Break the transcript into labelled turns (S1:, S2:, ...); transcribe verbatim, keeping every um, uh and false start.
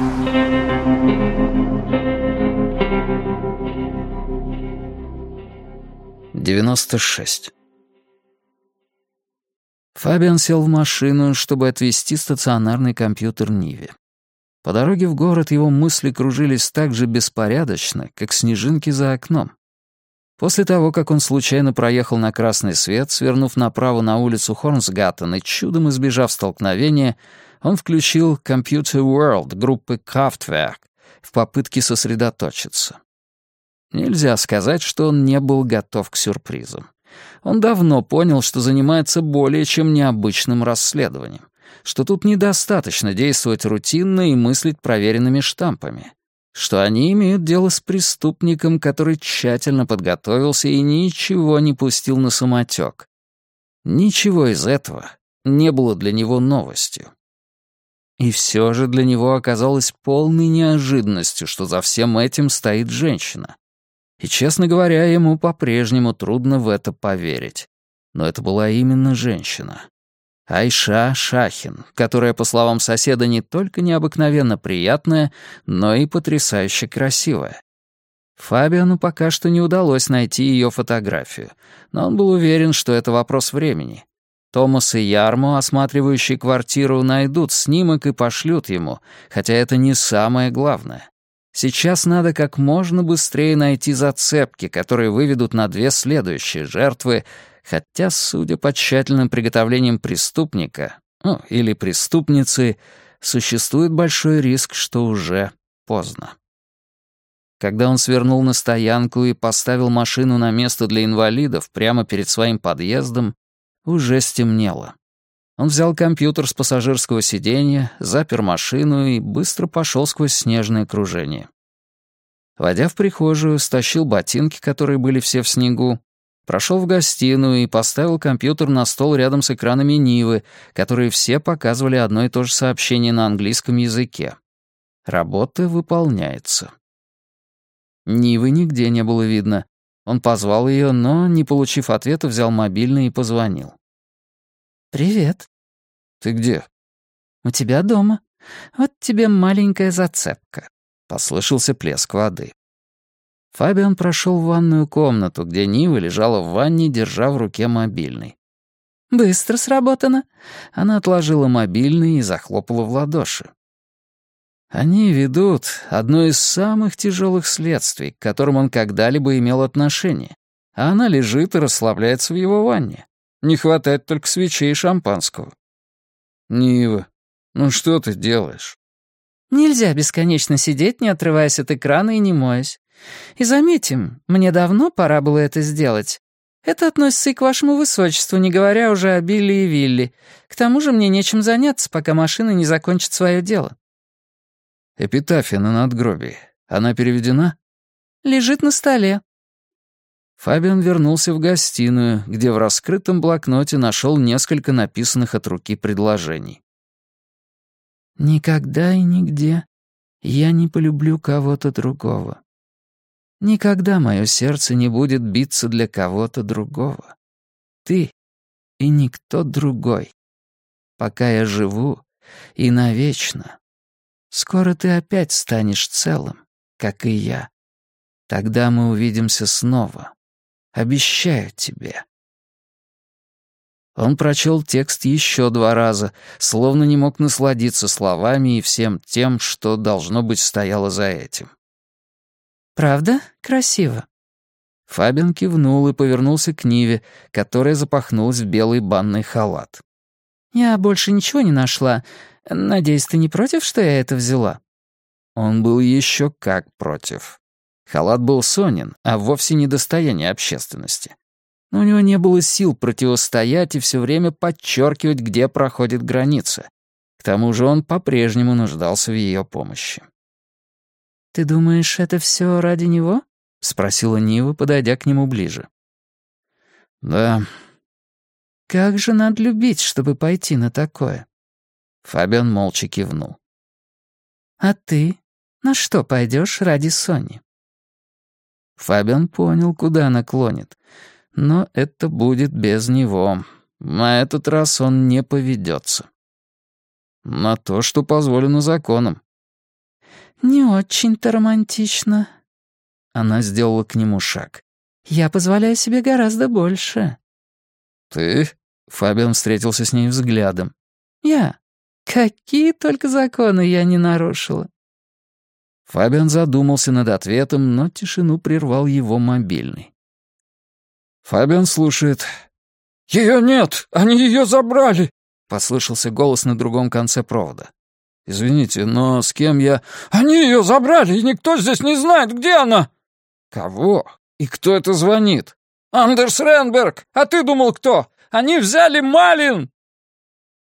S1: девяносто шесть. Фабиан сел в машину, чтобы отвезти стационарный компьютер Ниве. По дороге в город его мысли кружились так же беспорядочно, как снежинки за окном. После того, как он случайно проехал на красный свет, свернув направо на улицу Хорнсгаттен и чудом избежав столкновения, он включил Computer World группы Kraftwerk в попытке сосредоточиться. Нельзя сказать, что он не был готов к сюрпризам. Он давно понял, что занимается более чем необычным расследованием, что тут недостаточно действовать рутинно и мыслить проверенными штампами, что они имеют дело с преступником, который тщательно подготовился и ничего не пустил на самотек. Ничего из этого не было для него новостью. И все же для него оказалось полной неожиданностью, что за всем этим стоит женщина. И, честно говоря, ему по-прежнему трудно в это поверить. Но это была именно женщина. Айша Шахин, которая, по словам соседа, не только необыкновенно приятная, но и потрясающе красивая. Фабиану пока что не удалось найти ее фотографию, но он был уверен, что это вопрос времени. Томас и Ярмо, осматривающие квартиру, найдут снимок и пошлют ему, хотя это не самое главное. Сейчас надо как можно быстрее найти зацепки, которые выведут на две следующие жертвы, хотя, судя по тщательным приготовлениям преступника, ну, или преступницы, существует большой риск, что уже поздно. Когда он свернул на стоянку и поставил машину на место для инвалидов прямо перед своим подъездом, уже стемнело. Он взял компьютер с пассажирского сиденья, запер машину и быстро пошел сквозь снежное кружение. Войдя в прихожую, стащил ботинки, которые были все в снегу, прошел в гостиную и поставил компьютер на стол рядом с экранами Нивы, которые все показывали одно и то же сообщение на английском языке. Работа выполняется. Нивы нигде не было видно. Он позвал ее, но, не получив ответа, взял мобильный и позвонил. «Привет». «Ты где?» «У тебя дома. Вот тебе маленькая зацепка». Послышался плеск воды. Фабиан прошел в ванную комнату, где Нива лежала в ванне, держа в руке мобильный. «Быстро сработано». Она отложила мобильный и захлопала в ладоши. Они ведут одно из самых тяжелых следствий, к которым он когда-либо имел отношение, а она лежит и расслабляется в его ванне. Не хватает только свечей и шампанского. «Нива, ну что ты делаешь?» «Нельзя бесконечно сидеть, не отрываясь от экрана и не моясь. И заметим, мне давно пора было это сделать. Это относится и к вашему высочеству, не говоря уже о Билли и Вилли. К тому же мне нечем заняться, пока машина не закончит свое дело». «Эпитафия на надгробии. Она переведена?» «Лежит на столе». Фабиан вернулся в гостиную, где в раскрытом блокноте нашел несколько написанных от руки предложений. «Никогда и нигде я не полюблю кого-то другого. Никогда мое сердце не будет биться для кого-то другого. Ты и никто другой. Пока я живу и навечно. Скоро ты опять станешь целым, как и я. Тогда мы увидимся снова. Обещаю тебе». Он прочел текст еще два раза, словно не мог насладиться словами и всем тем, что, должно быть, стояло за этим. «Правда? Красиво». Фабиан кивнул и повернулся к Ниве, которая запахнулась в белый банный халат. «Я больше ничего не нашла. Надеюсь, ты не против, что я это взяла?» Он был еще как против. Халат был Сонин, а вовсе не достояние общественности. Но у него не было сил противостоять и все время подчеркивать, где проходит граница. К тому же он по-прежнему нуждался в ее помощи. «Ты думаешь, это все ради него?» — спросила Нива, подойдя к нему ближе. «Да». «Как же надо любить, чтобы пойти на такое?» Фабиан молча кивнул. «А ты на что пойдешь ради Сони?» Фабиан понял, куда она клонит. Но это будет без него. На этот раз он не поведется. На то, что позволено законом. «Не очень-то романтично». Она сделала к нему шаг. «Я позволяю себе гораздо больше». «Ты?» — Фабиан встретился с ней взглядом. «Я? Какие только законы я не нарушила». Фабиан задумался над ответом, но тишину прервал его мобильный. Фабиан слушает. «Ее нет! Они ее забрали!» — послышался голос на другом конце провода. «Извините, но с кем я...» «Они ее забрали, и никто здесь не знает, где она!» «Кого? И кто это звонит?» «Андерс Ренберг! А ты думал, кто? Они взяли Малин!»